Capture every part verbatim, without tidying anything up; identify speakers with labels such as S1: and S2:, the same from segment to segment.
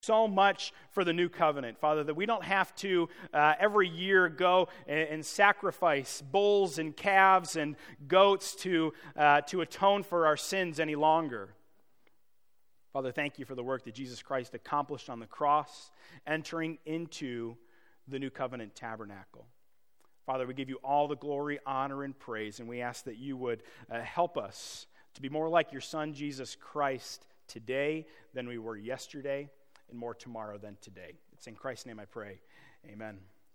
S1: so much for the new covenant, Father, that we don't have to uh, every year go and, and sacrifice bulls and calves and goats to, uh, to atone for our sins any longer. Father, thank you for the work that Jesus Christ accomplished on the cross, entering into the new covenant tabernacle. Father, we give you all the glory, honor, and praise, and we ask that you would uh, help us to be more like your Son, Jesus Christ, today than we were yesterday, and more tomorrow than today. It's in Christ's name I pray. Amen.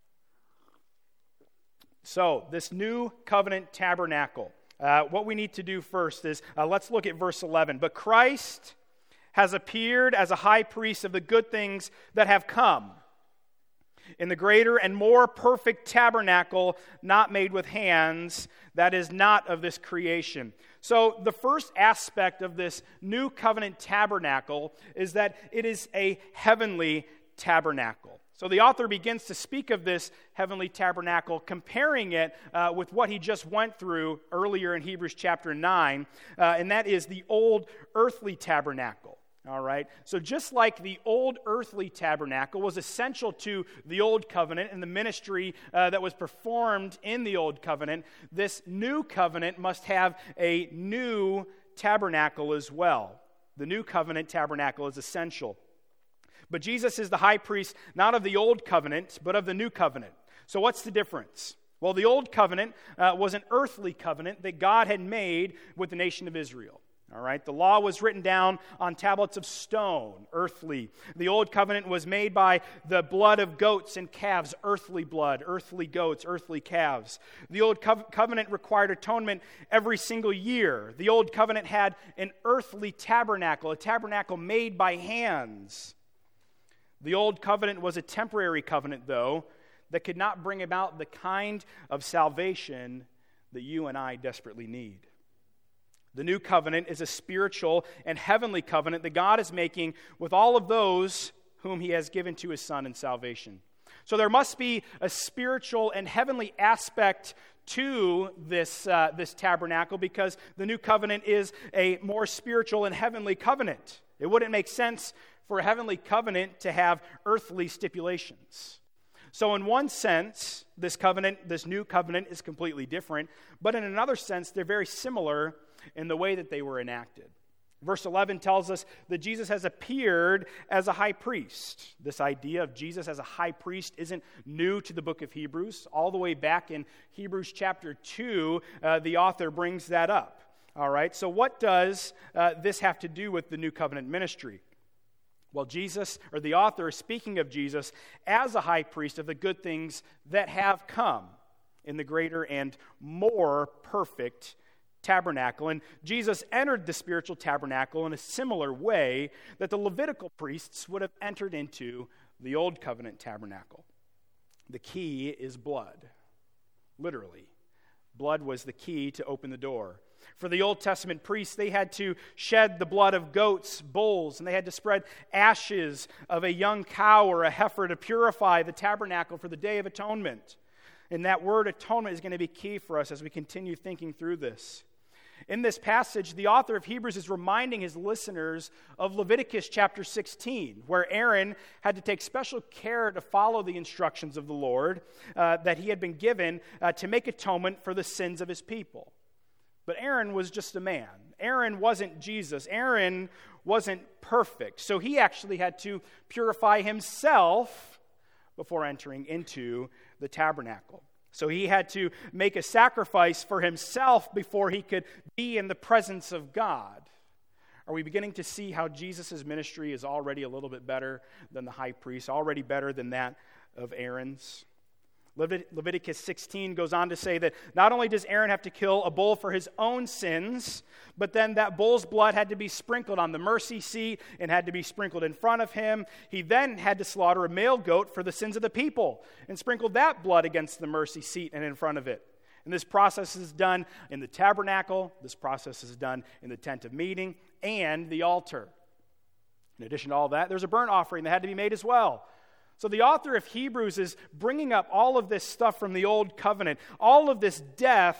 S1: So, this new covenant tabernacle, uh, what we need to do first is, uh, let's look at verse eleven. But Christ has appeared as a high priest of the good things that have come, in the greater and more perfect tabernacle not made with hands, that is not of this creation. So the first aspect of this new covenant tabernacle is that it is a heavenly tabernacle. So the author begins to speak of this heavenly tabernacle, comparing it uh, with what he just went through earlier in Hebrews chapter nine, uh, and that is the old earthly tabernacle. All right, so just like the old earthly tabernacle was essential to the old covenant and the ministry uh, that was performed in the old covenant, this new covenant must have a new tabernacle as well. The new covenant tabernacle is essential. But Jesus is the high priest not of the old covenant, but of the new covenant. So what's the difference? Well, the old covenant uh, was an earthly covenant that God had made with the nation of Israel. All right, the law was written down on tablets of stone, earthly. The old covenant was made by the blood of goats and calves, earthly blood, earthly goats, earthly calves. The old co- covenant required atonement every single year. The old covenant had an earthly tabernacle, a tabernacle made by hands. The old covenant was a temporary covenant, though, that could not bring about the kind of salvation that you and I desperately need. The new covenant is a spiritual and heavenly covenant that God is making with all of those whom he has given to his Son in salvation. So there must be a spiritual and heavenly aspect to this, uh, this tabernacle, because the new covenant is a more spiritual and heavenly covenant. It wouldn't make sense for a heavenly covenant to have earthly stipulations. So in one sense, this covenant, this new covenant is completely different, but in another sense, they're very similar in the way that they were enacted. Verse eleven tells us that Jesus has appeared as a high priest. This idea of Jesus as a high priest isn't new to the book of Hebrews. All the way back in Hebrews chapter two, uh, the author brings that up. All right, so what does uh, this have to do with the new covenant ministry? Well, Jesus, or the author, is speaking of Jesus as a high priest of the good things that have come in the greater and more perfect tabernacle. And Jesus entered the spiritual tabernacle in a similar way that the Levitical priests would have entered into the old covenant tabernacle. The key is blood. Literally. Blood was the key to open the door. For the Old Testament priests, they had to shed the blood of goats, bulls, and they had to spread ashes of a young cow or a heifer to purify the tabernacle for the Day of Atonement. And that word atonement is going to be key for us as we continue thinking through this. In this passage, the author of Hebrews is reminding his listeners of Leviticus chapter sixteen, where Aaron had to take special care to follow the instructions of the Lord uh, that he had been given uh, to make atonement for the sins of his people. But Aaron was just a man. Aaron wasn't Jesus. Aaron wasn't perfect. So he actually had to purify himself before entering into the tabernacle. So he had to make a sacrifice for himself before he could be in the presence of God. Are we beginning to see how Jesus' ministry is already a little bit better than the high priest, already better than that of Aaron's? Levit- Leviticus sixteen goes on to say that not only does Aaron have to kill a bull for his own sins, but then that bull's blood had to be sprinkled on the mercy seat and had to be sprinkled in front of him. He then had to slaughter a male goat for the sins of the people and sprinkle that blood against the mercy seat and in front of it. And this process is done in the tabernacle, this process is done in the tent of meeting, and the altar. In addition to all that, there's a burnt offering that had to be made as well. So the author of Hebrews is bringing up all of this stuff from the old covenant, all of this death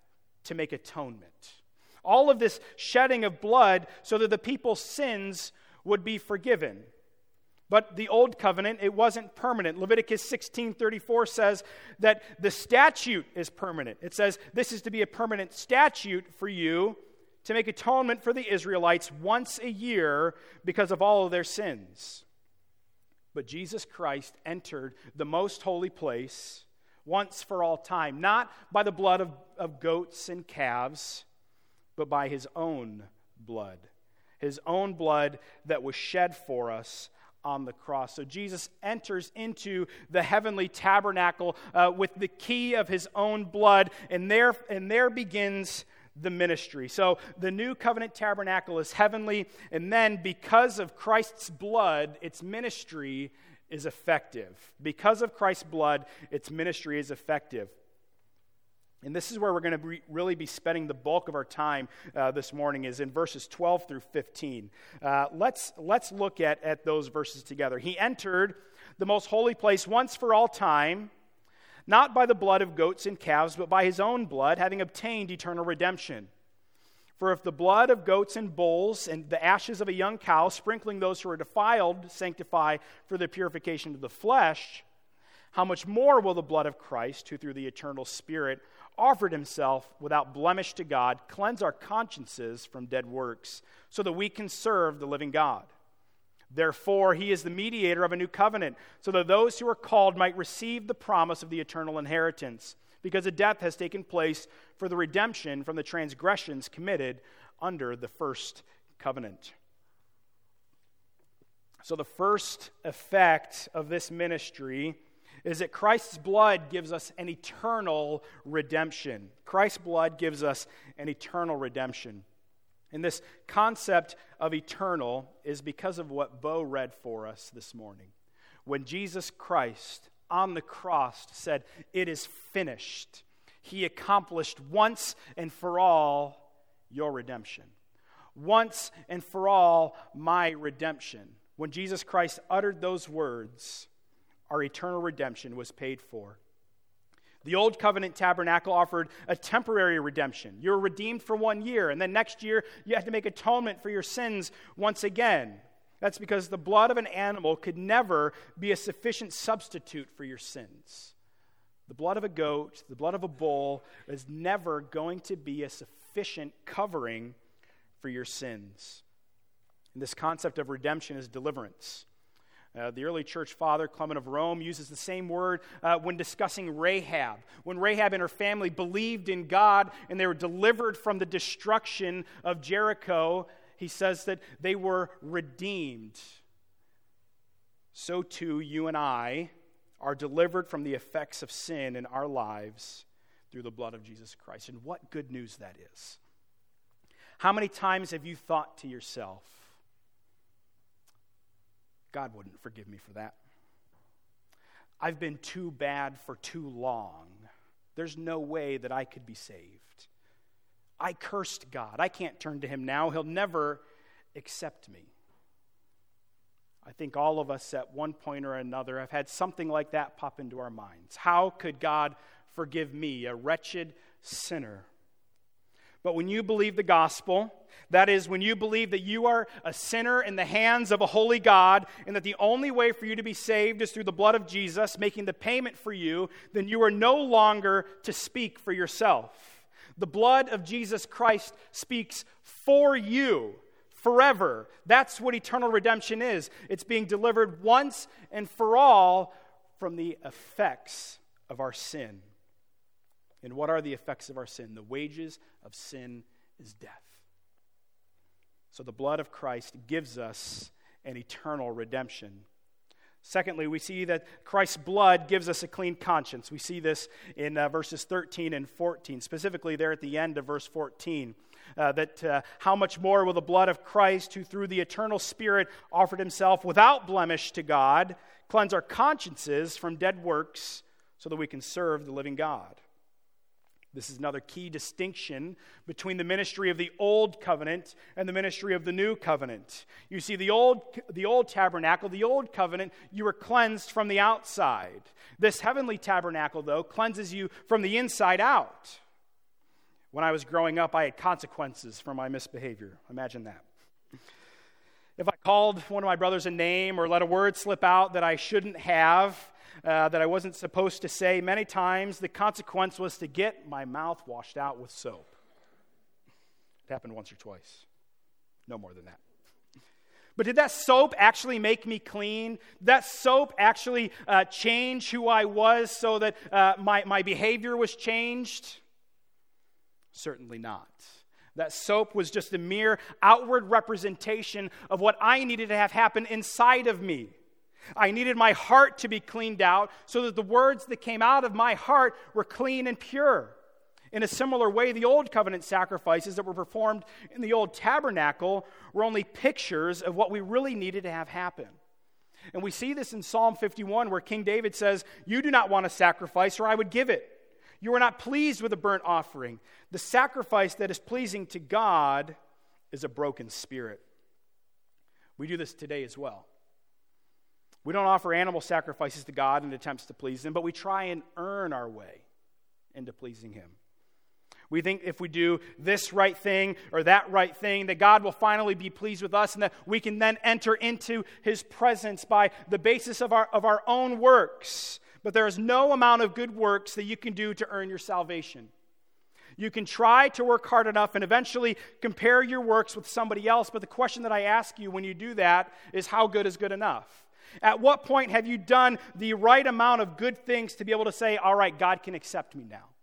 S1: to make atonement, all of this shedding of blood so that the people's sins would be forgiven. But the old covenant, it wasn't permanent. Leviticus sixteen thirty-four says that the statute is permanent. It says this is to be a permanent statute for you to make atonement for the Israelites once a year because of all of their sins. But Jesus Christ entered the most holy place once for all time, not by the blood of, of goats and calves, but by his own blood. His own blood that was shed for us on the cross. So Jesus enters into the heavenly tabernacle uh, with the key of his own blood, and there, and there begins the ministry. So the new covenant tabernacle is heavenly, and then because of Christ's blood, its ministry is effective. Because of Christ's blood, its ministry is effective. And this is where we're going to be, really be spending the bulk of our time uh, this morning, is in verses twelve through fifteen. Uh, let's, let's look at, at those verses together. He entered the most holy place once for all time, not by the blood of goats and calves, but by his own blood, having obtained eternal redemption. For if the blood of goats and bulls and the ashes of a young cow, sprinkling those who are defiled, sanctify for the purification of the flesh, how much more will the blood of Christ, who through the eternal Spirit offered himself without blemish to God, cleanse our consciences from dead works, so that we can serve the living God? Therefore, he is the mediator of a new covenant, so that those who are called might receive the promise of the eternal inheritance, because a death has taken place for the redemption from the transgressions committed under the first covenant. So the first effect of this ministry is that Christ's blood gives us an eternal redemption. Christ's blood gives us an eternal redemption. And this concept of eternal is because of what Bo read for us this morning. When Jesus Christ on the cross said, "It is finished," he accomplished once and for all your redemption. Once and for all my redemption. When Jesus Christ uttered those words, our eternal redemption was paid for. The old covenant tabernacle offered a temporary redemption. You were redeemed for one year, and then next year you had to make atonement for your sins once again. That's because the blood of an animal could never be a sufficient substitute for your sins. The blood of a goat, the blood of a bull is never going to be a sufficient covering for your sins. And this concept of redemption is deliverance. Uh, the early church father, Clement of Rome, uses the same word uh, when discussing Rahab. When Rahab and her family believed in God and they were delivered from the destruction of Jericho, he says that they were redeemed. So too, you and I are delivered from the effects of sin in our lives through the blood of Jesus Christ. And what good news that is. How many times have you thought to yourself, God wouldn't forgive me for that. I've been too bad for too long. There's no way that I could be saved. I cursed God. I can't turn to him now. He'll never accept me. I think all of us at one point or another have had something like that pop into our minds. How could God forgive me, a wretched sinner? But when you believe the gospel, that is, when you believe that you are a sinner in the hands of a holy God, and that the only way for you to be saved is through the blood of Jesus, making the payment for you, then you are no longer to speak for yourself. The blood of Jesus Christ speaks for you forever. That's what eternal redemption is. It's being delivered once and for all from the effects of our sin. And what are the effects of our sin? The wages of sin is death. So the blood of Christ gives us an eternal redemption. Secondly, we see that Christ's blood gives us a clean conscience. We see this in uh, verses thirteen and fourteen, specifically there at the end of verse fourteen. Uh, that uh, how much more will the blood of Christ, who through the eternal Spirit offered himself without blemish to God, cleanse our consciences from dead works so that we can serve the living God. This is another key distinction between the ministry of the old covenant and the ministry of the new covenant. You see, the old, the old tabernacle, the old covenant, you were cleansed from the outside. This heavenly tabernacle, though, cleanses you from the inside out. When I was growing up, I had consequences for my misbehavior. Imagine that. If I called one of my brothers a name or let a word slip out that I shouldn't have, uh, that I wasn't supposed to say, many times the consequence was to get my mouth washed out with soap. It happened once or twice. No more than that. But did that soap actually make me clean? Did that soap actually uh, change who I was so that uh, my, my behavior was changed? Certainly not. That soap was just a mere outward representation of what I needed to have happen inside of me. I needed my heart to be cleaned out so that the words that came out of my heart were clean and pure. In a similar way, the Old Covenant sacrifices that were performed in the Old Tabernacle were only pictures of what we really needed to have happen. And we see this in Psalm fifty-one, where King David says, "You do not want a sacrifice, or I would give it. You are not pleased with a burnt offering. The sacrifice that is pleasing to God is a broken spirit." We do this today as well. We don't offer animal sacrifices to God in attempts to please Him, but we try and earn our way into pleasing Him. We think if we do this right thing or that right thing, that God will finally be pleased with us and that we can then enter into His presence by the basis of our, of our own works. But there is no amount of good works that you can do to earn your salvation. You can try to work hard enough and eventually compare your works with somebody else, but the question that I ask you when you do that is, how good is good enough? At what point have you done the right amount of good things to be able to say, all right, God can accept me now?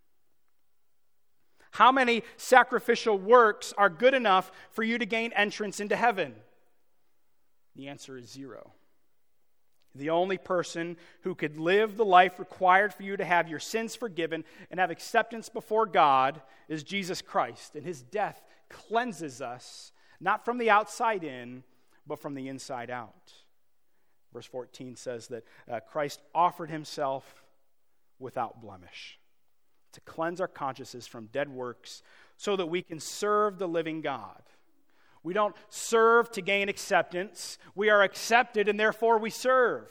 S1: How many sacrificial works are good enough for you to gain entrance into heaven? The answer is zero. The only person who could live the life required for you to have your sins forgiven and have acceptance before God is Jesus Christ. And His death cleanses us, not from the outside in, but from the inside out. Verse fourteen says that uh, Christ offered Himself without blemish to cleanse our consciences from dead works so that we can serve the living God. We don't serve to gain acceptance. We are accepted and therefore we serve.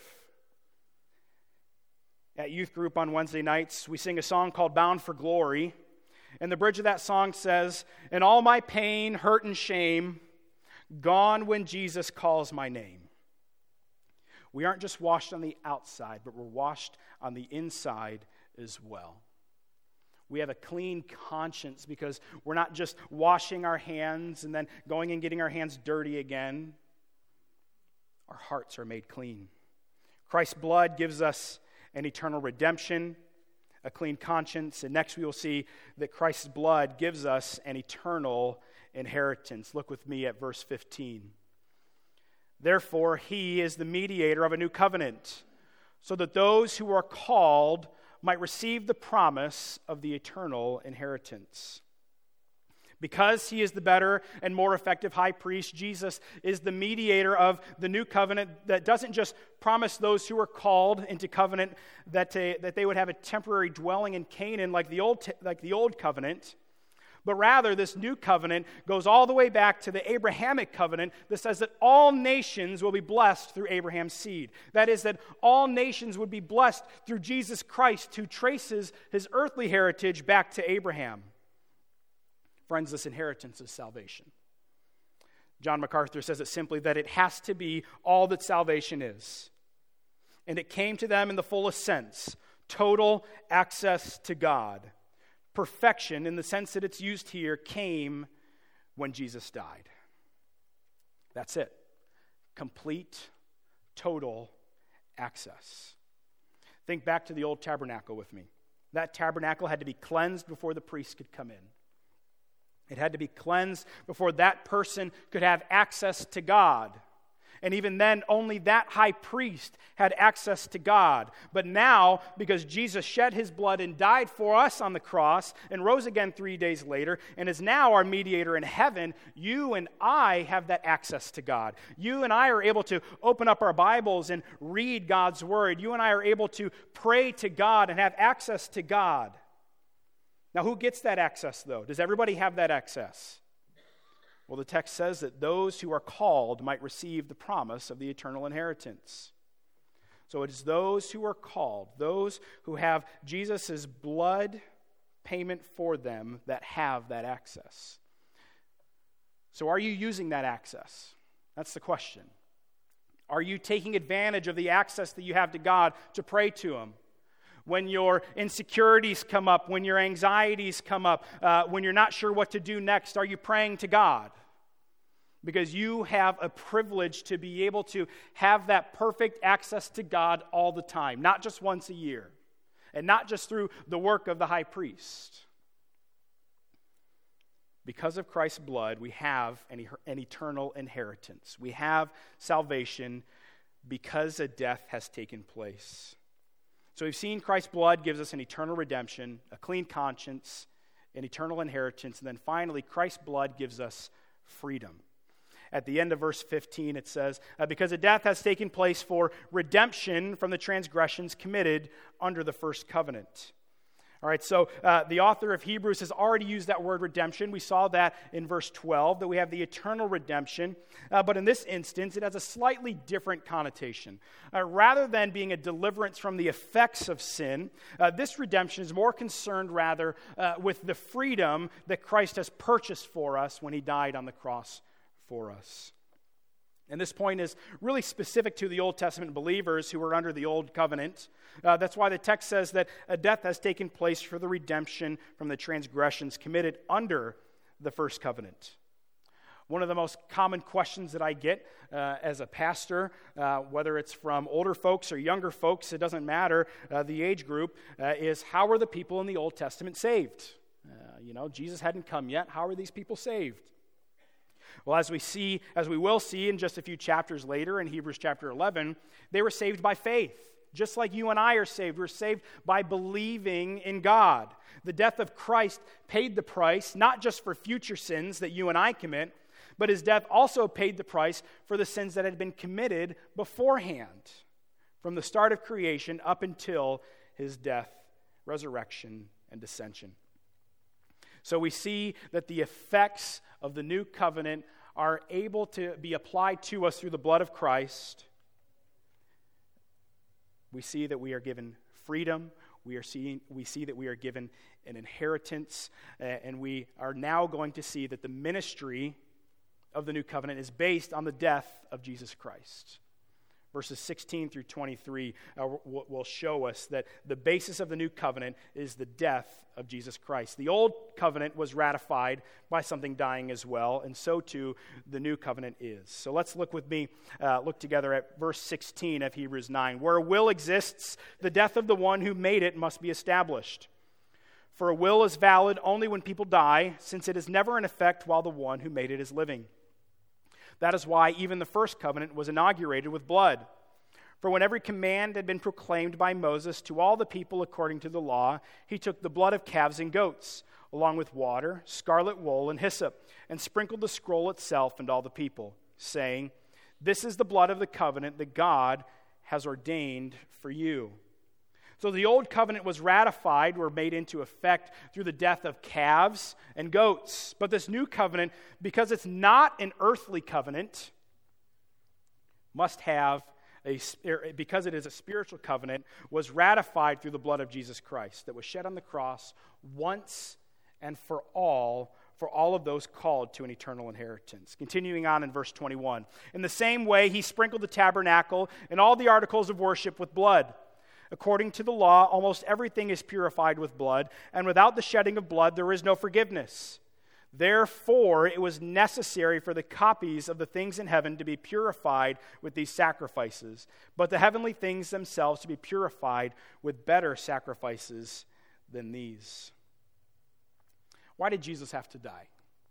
S1: At youth group on Wednesday nights, we sing a song called Bound for Glory. And the bridge of that song says, "In all my pain, hurt, and shame, gone when Jesus calls my name." We aren't just washed on the outside, but we're washed on the inside as well. We have a clean conscience because we're not just washing our hands and then going and getting our hands dirty again. Our hearts are made clean. Christ's blood gives us an eternal redemption, a clean conscience, and next we will see that Christ's blood gives us an eternal inheritance. Look with me at verse fifteen. "Therefore, He is the mediator of a new covenant, so that those who are called might receive the promise of the eternal inheritance." Because He is the better and more effective high priest, Jesus is the mediator of the new covenant that doesn't just promise those who are called into covenant that they, that they would have a temporary dwelling in Canaan like the old like the old covenant, but rather this new covenant goes all the way back to the Abrahamic covenant that says that all nations will be blessed through Abraham's seed. That is, that all nations would be blessed through Jesus Christ, who traces His earthly heritage back to Abraham. Friends, this inheritance is salvation. John MacArthur says it simply that it has to be all that salvation is. And it came to them in the fullest sense, total access to God. Perfection, in the sense that it's used here, came when Jesus died. That's it. Complete, total access. Think back to the old tabernacle with me. That tabernacle had to be cleansed before the priest could come in. It had to be cleansed before that person could have access to God. And even then, only that high priest had access to God. But now, because Jesus shed His blood and died for us on the cross and rose again three days later and is now our mediator in heaven, you and I have that access to God. You and I are able to open up our Bibles and read God's Word. You and I are able to pray to God and have access to God. Now, who gets that access, though? Does everybody have that access? Well, the text says that those who are called might receive the promise of the eternal inheritance. So it is those who are called, those who have Jesus' blood payment for them, that have that access. So are you using that access? That's the question. Are you taking advantage of the access that you have to God to pray to Him? When your insecurities come up, when your anxieties come up, uh, when you're not sure what to do next, are you praying to God? Because you have a privilege to be able to have that perfect access to God all the time, not just once a year, and not just through the work of the high priest. Because of Christ's blood, we have an, an eternal inheritance. We have salvation because a death has taken place. So we've seen Christ's blood gives us an eternal redemption, a clean conscience, an eternal inheritance, and then finally, Christ's blood gives us freedom. At the end of verse fifteen, it says, uh, because a death has taken place for redemption from the transgressions committed under the first covenant. All right, so uh, the author of Hebrews has already used that word redemption. We saw that in verse twelve, that we have the eternal redemption. Uh, but in this instance, it has a slightly different connotation. Uh, rather than being a deliverance from the effects of sin, uh, this redemption is more concerned rather uh, with the freedom that Christ has purchased for us when He died on the cross for us. And this point is really specific to the Old Testament believers who were under the Old Covenant. Uh, that's why the text says that a death has taken place for the redemption from the transgressions committed under the first covenant. One of the most common questions that I get uh, as a pastor, uh, whether it's from older folks or younger folks, it doesn't matter, uh, the age group, uh, is how are the people in the Old Testament saved? Uh, you know, Jesus hadn't come yet. How are these people saved? Well, as we see, as we will see in just a few chapters later in Hebrews chapter eleven, they were saved by faith. Just like you and I are saved. We're saved by believing in God. The death of Christ paid the price, not just for future sins that you and I commit, but His death also paid the price for the sins that had been committed beforehand, from the start of creation up until His death, resurrection, and ascension. So we see that the effects of the new covenant are able to be applied to us through the blood of Christ. We see that we are given freedom. We are seeing, we see that we are given an inheritance. Uh, and we are now going to see that the ministry of the new covenant is based on the death of Jesus Christ. Verses sixteen through twenty-three uh, will, will show us that the basis of the new covenant is the death of Jesus Christ. The old covenant was ratified by something dying as well, and so too the new covenant is. So let's look with me, uh, look together at verse sixteen of Hebrews nine. Where a will exists, the death of the one who made it must be established. For a will is valid only when people die, since it is never in effect while the one who made it is living. That is why even the first covenant was inaugurated with blood. For when every command had been proclaimed by Moses to all the people according to the law, he took the blood of calves and goats, along with water, scarlet wool, and hyssop, and sprinkled the scroll itself and all the people, saying, "This is the blood of the covenant that God has ordained for you." So the old covenant was ratified or made into effect through the death of calves and goats. But this new covenant, because it's not an earthly covenant, must have a, because it is a spiritual covenant, was ratified through the blood of Jesus Christ that was shed on the cross once and for all, for all of those called to an eternal inheritance. Continuing on in verse twenty-one. In the same way, he sprinkled the tabernacle and all the articles of worship with blood. According to the law, almost everything is purified with blood, and without the shedding of blood, there is no forgiveness. Therefore, it was necessary for the copies of the things in heaven to be purified with these sacrifices, but the heavenly things themselves to be purified with better sacrifices than these. Why did Jesus have to die?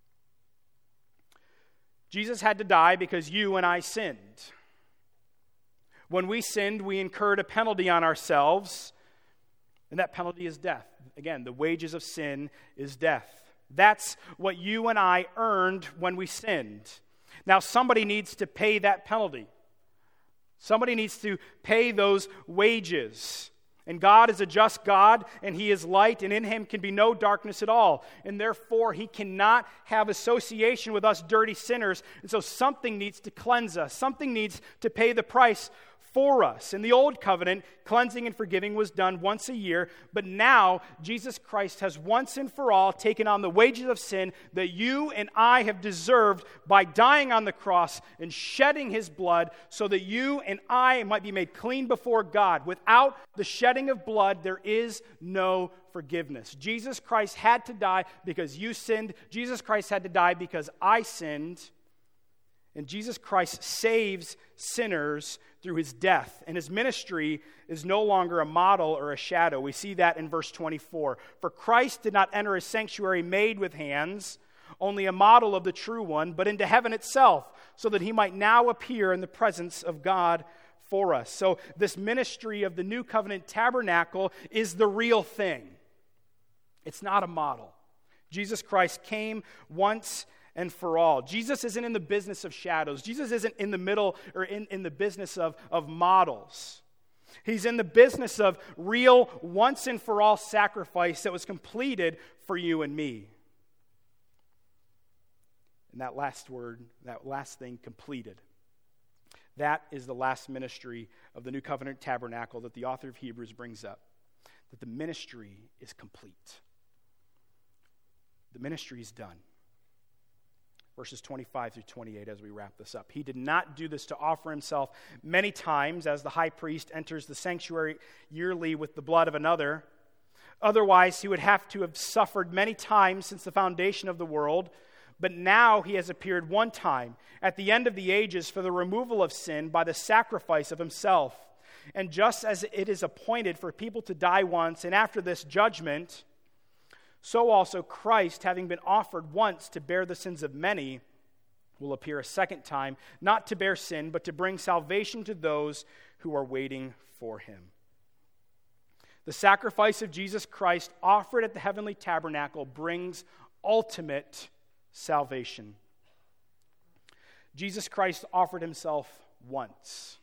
S1: Jesus had to die because you and I sinned. When we sinned, we incurred a penalty on ourselves, and that penalty is death. Again, the wages of sin is death. That's what you and I earned when we sinned. Now, somebody needs to pay that penalty. Somebody needs to pay those wages. And God is a just God, and He is light, and in Him can be no darkness at all. And therefore, He cannot have association with us dirty sinners. And so something needs to cleanse us. Something needs to pay the price for us. In the old covenant, cleansing and forgiving was done once a year, but now Jesus Christ has once and for all taken on the wages of sin that you and I have deserved by dying on the cross and shedding his blood so that you and I might be made clean before God. Without the shedding of blood, there is no forgiveness. Jesus Christ had to die because you sinned. Jesus Christ had to die because I sinned. And Jesus Christ saves sinners through his death. And his ministry is no longer a model or a shadow. We see that in verse twenty-four. For Christ did not enter a sanctuary made with hands, only a model of the true one, but into heaven itself, so that he might now appear in the presence of God for us. So this ministry of the New Covenant tabernacle is the real thing. It's not a model. Jesus Christ came once and for all. Jesus isn't in the business of shadows. Jesus isn't in the middle or in, in the business of, of models. He's in the business of real once and for all sacrifice that was completed for you and me. And that last word, that last thing, completed. That is the last ministry of the New Covenant tabernacle that the author of Hebrews brings up. That the ministry is complete. The ministry is done. Verses twenty-five through twenty-eight as we wrap this up. He did not do this to offer himself many times as the high priest enters the sanctuary yearly with the blood of another. Otherwise, he would have to have suffered many times since the foundation of the world. But now he has appeared one time at the end of the ages for the removal of sin by the sacrifice of himself. And just as it is appointed for people to die once and after this judgment, so also Christ, having been offered once to bear the sins of many, will appear a second time, not to bear sin, but to bring salvation to those who are waiting for him. The sacrifice of Jesus Christ offered at the heavenly tabernacle brings ultimate salvation. Jesus Christ offered himself once.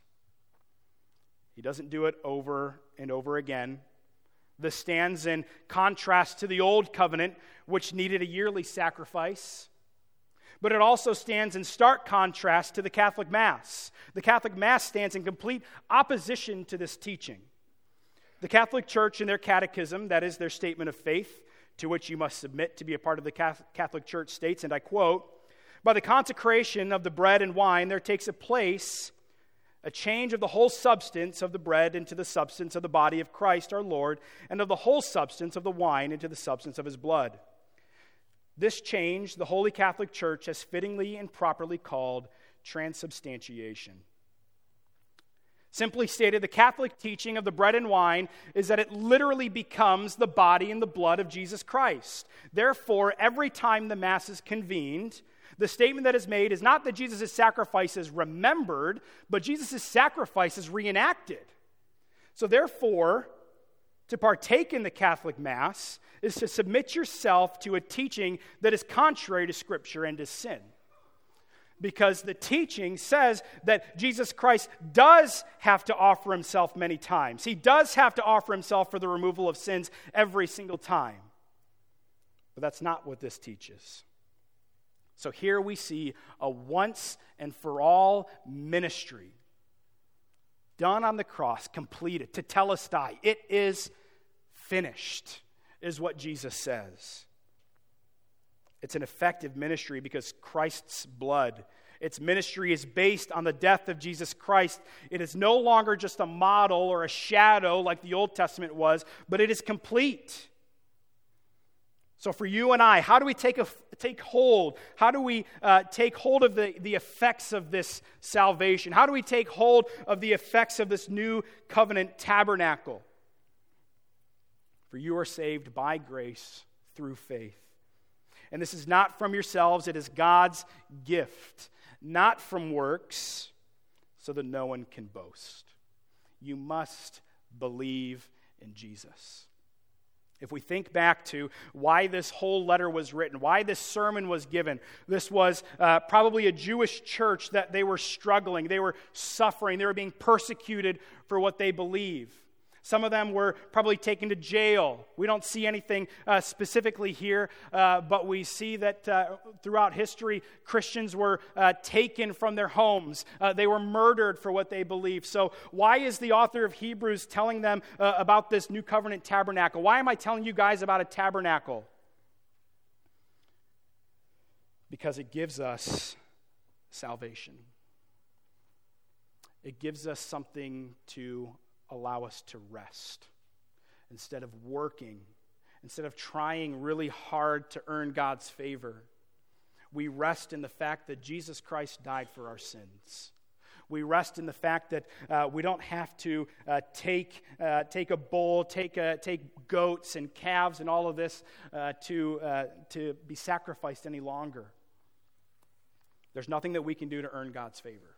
S1: He doesn't do it over and over again. This stands in contrast to the old covenant, which needed a yearly sacrifice. But it also stands in stark contrast to the Catholic Mass. The Catholic Mass stands in complete opposition to this teaching. The Catholic Church in their catechism, that is their statement of faith, to which you must submit to be a part of the Catholic Church, states, and I quote, "By the consecration of the bread and wine, there takes a place a change of the whole substance of the bread into the substance of the body of Christ our Lord, and of the whole substance of the wine into the substance of his blood. This change, the Holy Catholic Church has fittingly and properly called transubstantiation." Simply stated, the Catholic teaching of the bread and wine is that it literally becomes the body and the blood of Jesus Christ. Therefore, every time the Mass is convened, the statement that is made is not that Jesus' sacrifice is remembered, but Jesus' sacrifice is reenacted. So therefore, to partake in the Catholic Mass is to submit yourself to a teaching that is contrary to Scripture and to sin. Because the teaching says that Jesus Christ does have to offer himself many times. He does have to offer himself for the removal of sins every single time. But that's not what this teaches. So here we see a once and for all ministry done on the cross, completed, tetelestai. It is finished, is what Jesus says. It's an effective ministry because Christ's blood, its ministry is based on the death of Jesus Christ. It is no longer just a model or a shadow like the Old Testament was, but it is complete. So for you and I, how do we take a, take hold? How do we uh, take hold of the, the effects of this salvation? How do we take hold of the effects of this new covenant tabernacle? For you are saved by grace through faith. And this is not from yourselves, it is God's gift, not from works, so that no one can boast. You must believe in Jesus. If we think back to why this whole letter was written, why this sermon was given, this was uh, probably a Jewish church that they were struggling, they were suffering, they were being persecuted for what they believe. Some of them were probably taken to jail. We don't see anything uh, specifically here, uh, but we see that uh, throughout history, Christians were uh, taken from their homes. Uh, they were murdered for what they believed. So why is the author of Hebrews telling them uh, about this new covenant tabernacle? Why am I telling you guys about a tabernacle? Because it gives us salvation. It gives us something to allow us to rest. Instead of working, instead of trying really hard to earn God's favor, we rest in the fact that Jesus Christ died for our sins. We rest in the fact that uh, we don't have to uh, take uh, take a bull, take a, take goats and calves and all of this uh, to uh, to be sacrificed any longer. There's nothing that we can do to earn God's favor.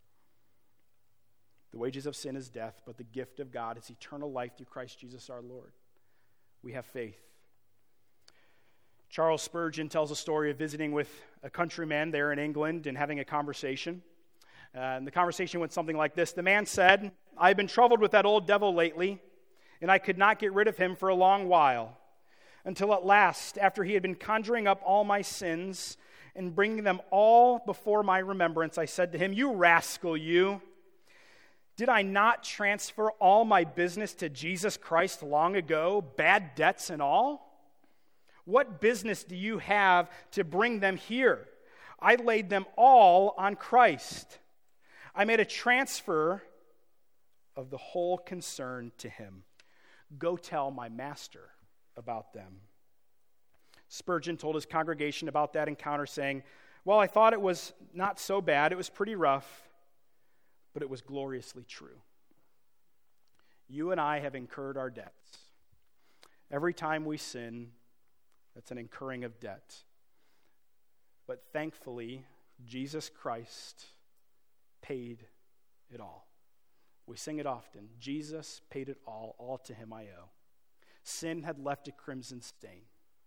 S1: The wages of sin is death, but the gift of God is eternal life through Christ Jesus our Lord. We have faith. Charles Spurgeon tells a story of visiting with a countryman there in England and having a conversation. Uh, and the conversation went something like this. The man said, "I've been troubled with that old devil lately, and I could not get rid of him for a long while, until at last, after he had been conjuring up all my sins and bringing them all before my remembrance, I said to him, 'You rascal, you! Did I not transfer all my business to Jesus Christ long ago, bad debts and all? What business do you have to bring them here? I laid them all on Christ. I made a transfer of the whole concern to him. Go tell my master about them.'" Spurgeon told his congregation about that encounter, saying, "Well, I thought it was not so bad. It was pretty rough, but it was gloriously true." You and I have incurred our debts. Every time we sin, that's an incurring of debt. But thankfully, Jesus Christ paid it all. We sing it often. Jesus paid it all. All to him I owe. Sin had left a crimson stain.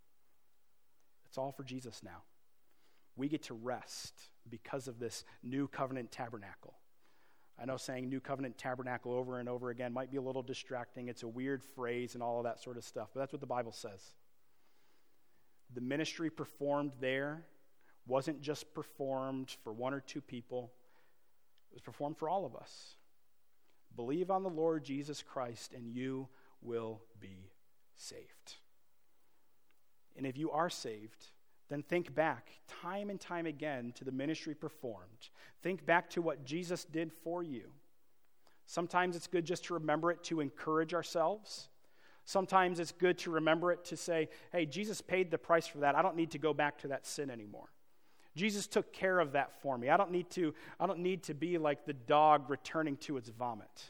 S1: It's all for Jesus now. We get to rest because of this new covenant tabernacle. I know saying new covenant tabernacle over and over again might be a little distracting. It's a weird phrase and all of that sort of stuff, but that's what the Bible says. The ministry performed there wasn't just performed for one or two people. It was performed for all of us. Believe on the Lord Jesus Christ and you will be saved. And if you are saved, then think back time and time again to the ministry performed. Think back to what Jesus did for you. Sometimes it's good just to remember it to encourage ourselves. Sometimes it's good to remember it to say, hey, Jesus paid the price for that. I don't need to go back to that sin anymore. Jesus took care of that for me. I don't need to, I don't need to be like the dog returning to its vomit.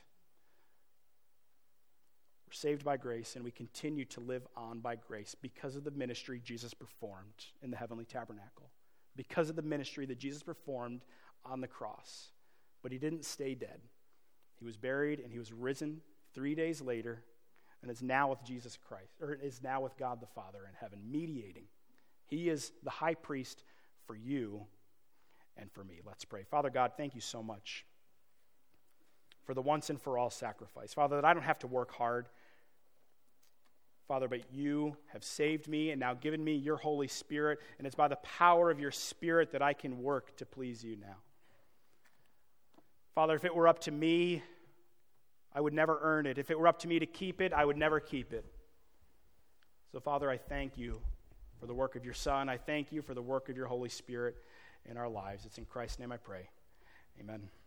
S1: We're saved by grace, and we continue to live on by grace because of the ministry Jesus performed in the heavenly tabernacle, because of the ministry that Jesus performed on the cross. But he didn't stay dead. He was buried, and he was risen three days later, and is now with Jesus Christ, or is now with God the Father in heaven, mediating. He is the high priest for you and for me. Let's pray. Father God, thank you so much for the once and for all sacrifice. Father, that I don't have to work hard. Father, but you have saved me and now given me your Holy Spirit, and it's by the power of your Spirit that I can work to please you now. Father, if it were up to me, I would never earn it. If it were up to me to keep it, I would never keep it. So, Father, I thank you for the work of your Son. I thank you for the work of your Holy Spirit in our lives. It's in Christ's name I pray. Amen.